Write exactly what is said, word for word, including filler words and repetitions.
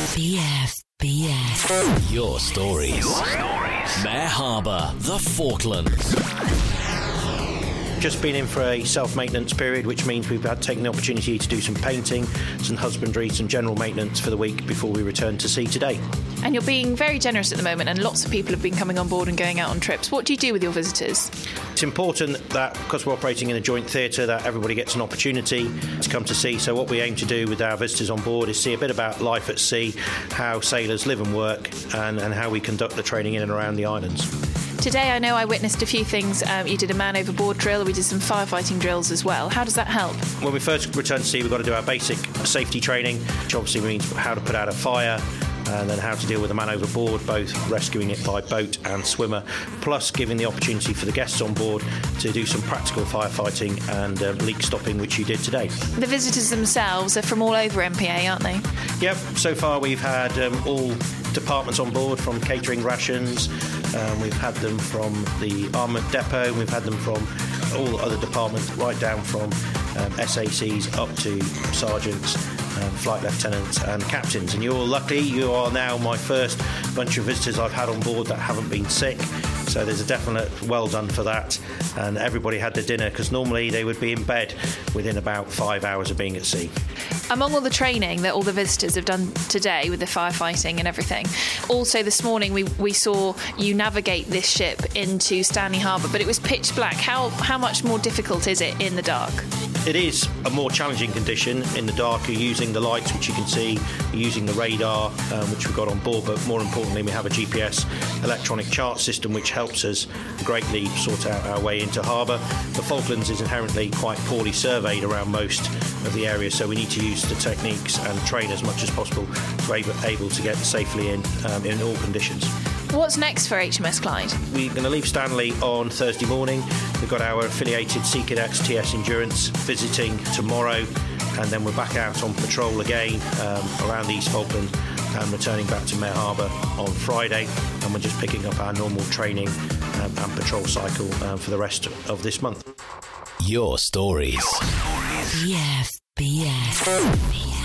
B F B S. Your stories. Your stories. Mare Harbour, the Falklands. Just been in for a self-maintenance period, which means we've had taken the opportunity to do some painting, some husbandry, some general maintenance for the week before we return to sea today. And you're being very generous at the moment, and lots of people have been coming on board and going out on trips. What do you do with your visitors? It's important that, because we're operating in a joint theatre, that everybody gets an opportunity to come to sea. So what we aim to do with our visitors on board is see a bit about life at sea, how sailors live and work, and, and how we conduct the training in and around the islands. Today I know I witnessed a few things. Um, you did a man overboard drill, we did some firefighting drills as well. How does that help? When we first return to sea, we've got to do our basic safety training, which obviously means how to put out a fire, and then how to deal with a man overboard, both rescuing it by boat and swimmer, plus giving the opportunity for the guests on board to do some practical firefighting and um, leak stopping, which you did today. The visitors themselves are from all over M P A, aren't they? Yep, so far we've had um, all departments on board, from catering rations, um, we've had them from the armament depot, we've had them from all other departments, right down from um, S A Cs up to sergeants, um, flight lieutenants and captains. And you're lucky, you are now my first bunch of visitors I've had on board that haven't been sick. So there's a definite well done for that. And everybody had their dinner, because normally they would be in bed within about five hours of being at sea. Among all the training that all the visitors have done today with the firefighting and everything, also this morning we, we saw you navigate this ship into Stanley Harbour, but it was pitch black. How, how much more difficult is it in the dark? It is a more challenging condition. In the dark, you're using the lights, which you can see, you're using the radar, um, which we've got on board, but more importantly, we have a G P S electronic chart system, which helps us greatly sort out our way into harbour. The Falklands is inherently quite poorly surveyed around most of the area, so we need to use the techniques and train as much as possible to be able, able to get safely in um, in all conditions. What's next for H M S Clyde? We're going to leave Stanley on Thursday morning. We've got our affiliated Sea Cadets T S Endurance visiting tomorrow, and then we're back out on patrol again um, around the East Falkland and returning back to Mare Harbour on Friday, and we're just picking up our normal training um, and patrol cycle um, for the rest of this month. Your stories. B F B S.